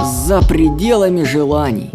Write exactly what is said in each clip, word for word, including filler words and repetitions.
за пределами желаний.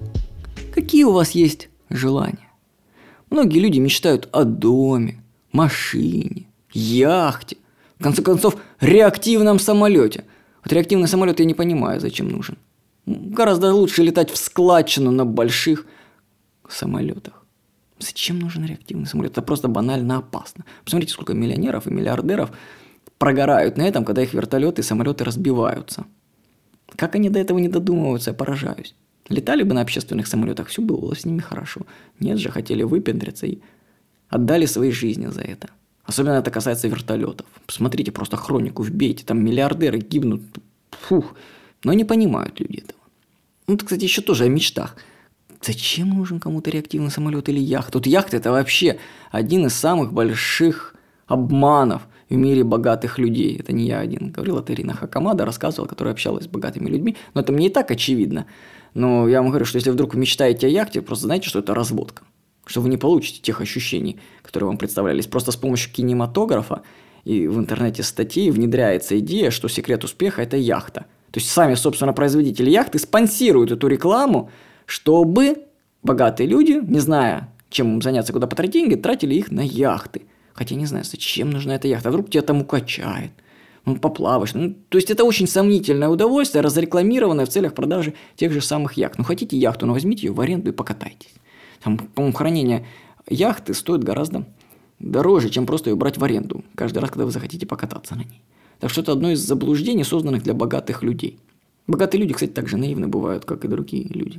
Какие у вас есть желания? Многие люди мечтают о доме, машине, яхте, в конце концов, реактивном самолете. Вот реактивный самолет я не понимаю, зачем нужен. Гораздо лучше летать в складчину на больших самолетах. Зачем нужен реактивный самолет? Это просто банально опасно. Посмотрите, сколько миллионеров и миллиардеров прогорают на этом, когда их вертолеты и самолеты разбиваются. Как они до этого не додумываются, я поражаюсь. Летали бы на общественных самолетах, все было с ними хорошо. Нет же, хотели выпендриться и отдали свои жизни за это. Особенно это касается вертолетов. Посмотрите, просто хронику вбейте, там миллиардеры гибнут. Фух. Но не понимают люди этого. Ну, это, кстати, еще тоже о мечтах. Зачем нужен кому-то реактивный самолет или яхта? Вот яхта – это вообще один из самых больших обманов в мире богатых людей. Это не я один говорил, это Ирина Хакамада рассказывала, которая общалась с богатыми людьми. Но это мне и так очевидно. Но я вам говорю, что если вдруг вы мечтаете о яхте, просто знайте, что это разводка. Что вы не получите тех ощущений, которые вам представлялись. Просто с помощью кинематографа и в интернете статей внедряется идея, что секрет успеха – это яхта. То есть сами, собственно, производители яхты спонсируют эту рекламу, чтобы богатые люди, не зная, чем им заняться, куда потратить деньги, тратили их на яхты. Хотя не знаю, зачем нужна эта яхта. А вдруг тебя там укачает, ну, поплаваешь. Ну, то есть это очень сомнительное удовольствие, разрекламированное в целях продажи тех же самых яхт. Ну, хотите яхту, ну, возьмите ее в аренду и покатайтесь. Там, по-моему, хранение яхты стоит гораздо дороже, чем просто ее брать в аренду каждый раз, когда вы захотите покататься на ней. Так что это одно из заблуждений, созданных для богатых людей. Богатые люди, кстати, так же наивны бывают, как и другие люди.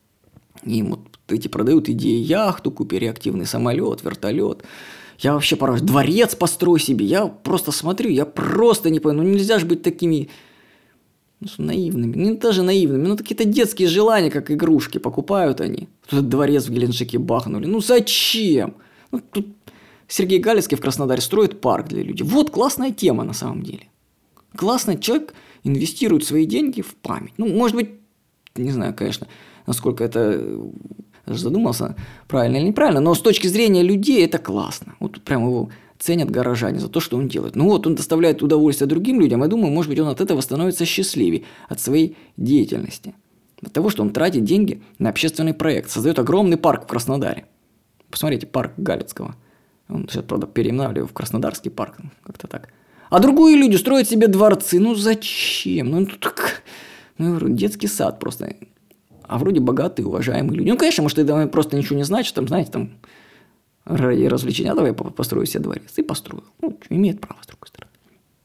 Им вот эти продают идеи: яхту, купи реактивный самолет, вертолет. Я вообще поражаюсь. Дворец построй себе. Я просто смотрю, я просто не понимаю. Ну нельзя же быть такими ну, наивными. Не даже наивными, но какие-то детские желания, как игрушки, покупают они. Тут дворец в Геленджике бахнули. Ну зачем? Ну, тут Сергей Галицкий в Краснодаре строит парк для людей. Вот классная тема на самом деле. Классно, человек инвестирует свои деньги в память. Ну, может быть, не знаю, конечно, насколько это даже задумался, правильно или неправильно, но с точки зрения людей это классно. Вот прям его ценят горожане за то, что он делает. Ну вот, он доставляет удовольствие другим людям, я думаю, может быть, он от этого становится счастливее, от своей деятельности. От того, что он тратит деньги на общественный проект, создает огромный парк в Краснодаре. Посмотрите, парк Галицкого. Он сейчас, правда, переименовали его в Краснодарский парк, как-то так. А другие люди строят себе дворцы. Ну зачем? Ну, так, ну детский сад просто. А вроде богатые, уважаемые люди. Ну, конечно, может, это просто ничего не значит. Там, знаете, там ради развлечения, а давай я построю себе дворец. И построил. Ну, что, имеет право, с другой стороны.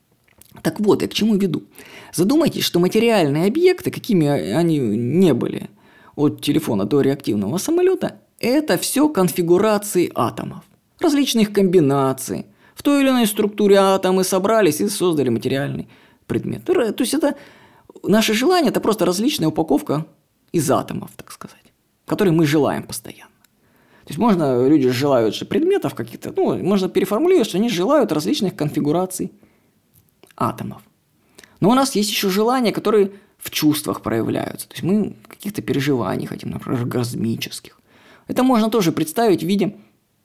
Так вот, я к чему веду. Задумайтесь, что материальные объекты, какими они не были, от телефона до реактивного самолета, это все конфигурации атомов. Различные их комбинации. В той или иной структуре атомы собрались и создали материальный предмет. То есть это наше желание – это просто различная упаковка из атомов, так сказать, которые мы желаем постоянно. То есть можно, люди желают же предметов каких-то, ну, можно переформулировать, что они желают различных конфигураций атомов. Но у нас есть еще желания, которые в чувствах проявляются. То есть мы каких-то переживаний хотим, например, оргазмических. Это можно тоже представить в виде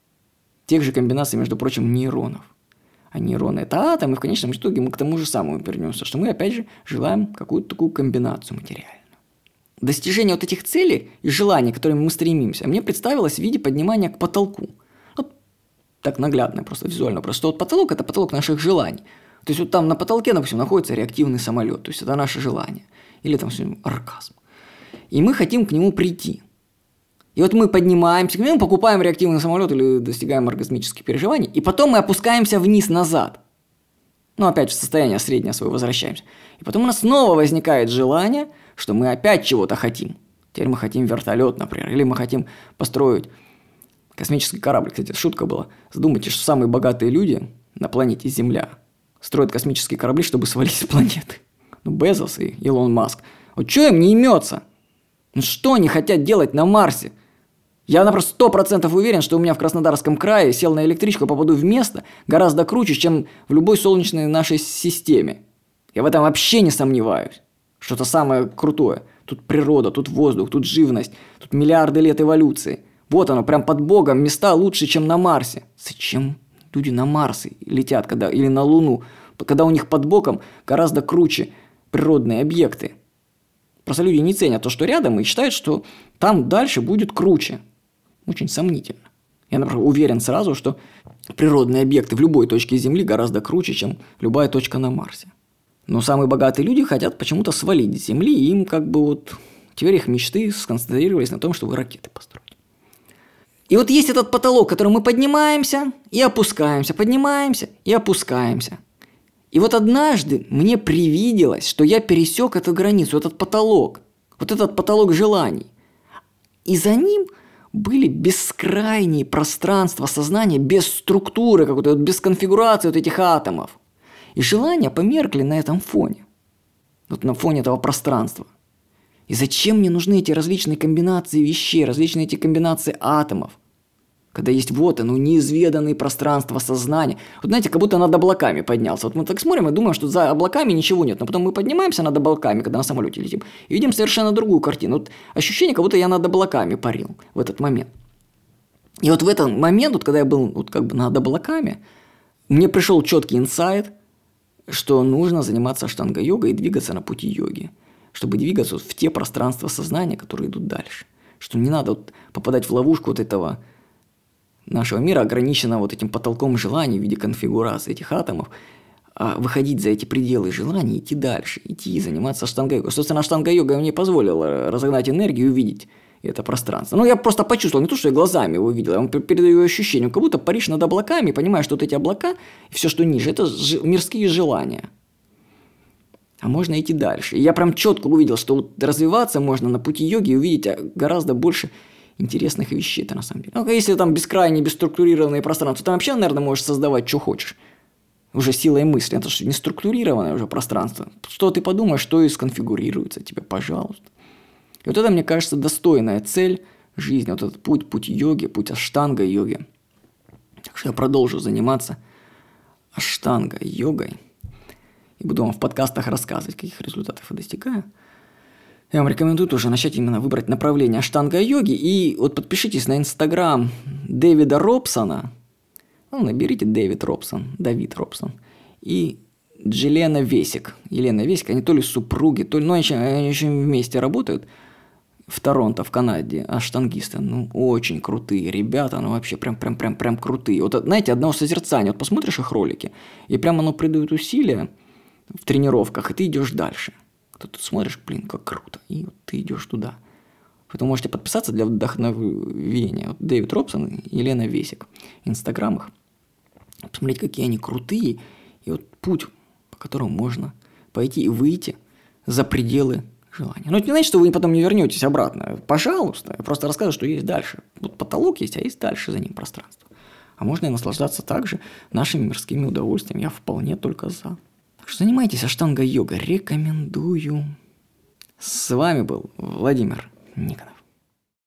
тех же комбинаций, между прочим, нейронов. А нейроны – это атомы, и в конечном итоге мы к тому же самому вернемся, что мы, опять же, желаем какую-то такую комбинацию материальную. Достижение вот этих целей и желаний, к которым мы стремимся, мне представилось в виде поднимания к потолку. Вот так наглядно, просто визуально. Просто что вот потолок – это потолок наших желаний. То есть вот там на потолке, допустим, находится реактивный самолет, то есть это наше желание. Или там оргазм. И мы хотим к нему прийти. И вот мы поднимаемся, мы покупаем реактивный самолет или достигаем оргазмических переживаний, и потом мы опускаемся вниз назад. Ну, опять в состояние среднее свое возвращаемся. И потом у нас снова возникает желание, что мы опять чего-то хотим. Теперь мы хотим вертолет, например, или мы хотим построить космический корабль. Кстати, шутка была. Задумайтесь, что самые богатые люди на планете Земля строят космические корабли, чтобы свалить с планеты. Ну, Безос и Илон Маск. Вот что им не имется? Ну, что они хотят делать на Марсе? Я, напросто, сто процентов уверен, что у меня в Краснодарском крае сел на электричку, попаду в место гораздо круче, чем в любой солнечной нашей системе. Я в этом вообще не сомневаюсь. Что-то самое крутое. Тут природа, тут воздух, тут живность, тут миллиарды лет эволюции. Вот оно, прям под Богом, места лучше, чем на Марсе. Зачем люди на Марс летят, когда, или на Луну, когда у них под боком гораздо круче природные объекты? Просто люди не ценят то, что рядом, и считают, что там дальше будет круче. Очень сомнительно. Я, например, уверен сразу, что природные объекты в любой точке Земли гораздо круче, чем любая точка на Марсе. Но самые богатые люди хотят почему-то свалить с Земли, и им как бы вот теперь их мечты сконцентрировались на том, чтобы ракеты построить. И вот есть этот потолок, который мы поднимаемся и опускаемся, поднимаемся и опускаемся. И вот однажды мне привиделось, что я пересек эту границу, этот потолок, вот этот потолок желаний. И за ним были бескрайние пространства сознания без структуры какой-то, без конфигурации вот этих атомов. И желания померкли на этом фоне, вот на фоне этого пространства. И зачем мне нужны эти различные комбинации вещей, различные эти комбинации атомов? Когда есть вот оно, неизведанные пространства сознания. Вот знаете, как будто над облаками поднялся. Вот мы так смотрим и думаем, что за облаками ничего нет. Но потом мы поднимаемся над облаками, когда на самолете летим, и видим совершенно другую картину. Вот ощущение, как будто я над облаками парил в этот момент. И вот в этот момент, вот когда я был вот как бы над облаками, мне пришел четкий инсайт, что нужно заниматься аштанга-йогой и двигаться на пути йоги, чтобы двигаться вот в те пространства сознания, которые идут дальше. Что не надо вот попадать в ловушку вот этого нашего мира, ограниченного вот этим потолком желаний в виде конфигурации этих атомов, а выходить за эти пределы желаний, идти дальше, идти и заниматься аштанга-йогой. Собственно, аштанга-йога мне позволила разогнать энергию и увидеть это пространство. Ну, я просто почувствовал, не то, что я глазами его увидел, я вам передаю ощущение, как будто паришь над облаками, понимаешь, что вот эти облака и все, что ниже, это мирские желания. А можно идти дальше. И я прям четко увидел, что вот развиваться можно на пути йоги и увидеть гораздо больше интересных вещей-то на самом деле. Ну, если там бескрайние, бесструктурированные пространства, там вообще, наверное, можешь создавать, что хочешь. Уже силой мысли. Это же не структурированное уже пространство. Что ты подумаешь, что и сконфигурируется тебе, пожалуйста. И вот это, мне кажется, достойная цель жизни. Вот этот путь, путь йоги, путь аштанга-йоги. Так что я продолжу заниматься аштанга-йогой. И буду вам в подкастах рассказывать, каких результатов я достигаю. Я вам рекомендую тоже начать именно выбрать направление аштанга-йоги. И вот подпишитесь на инстаграм Дэвида Робсона. Ну, наберите Дэвид Робсон, Давид Робсон. И Елена Весик. Елена Весик, они то ли супруги, то ли... Ну, они еще, они еще вместе работают в Торонто, в Канаде, аштангисты. Ну, очень крутые ребята, ну, вообще прям-прям-прям-прям крутые. Вот, знаете, одного созерцания. Вот посмотришь их ролики, и прямо оно придает усилия в тренировках, и ты идешь дальше. Ты тут смотришь, блин, как круто, и вот ты идешь туда. Поэтому можете подписаться для вдохновения. Вот Дэвид Робсон и Елена Весик. Инстаграм их. Посмотреть, какие они крутые. И вот путь, по которому можно пойти и выйти за пределы желания. Но это не значит, что вы потом не вернетесь обратно. Пожалуйста. Я просто рассказываю, что есть дальше. Вот потолок есть, а есть дальше за ним пространство. А можно и наслаждаться также нашими мирскими удовольствиями. Я вполне только за. Так что занимайтесь аштанга-йогой. Рекомендую. С вами был Владимир Никонов.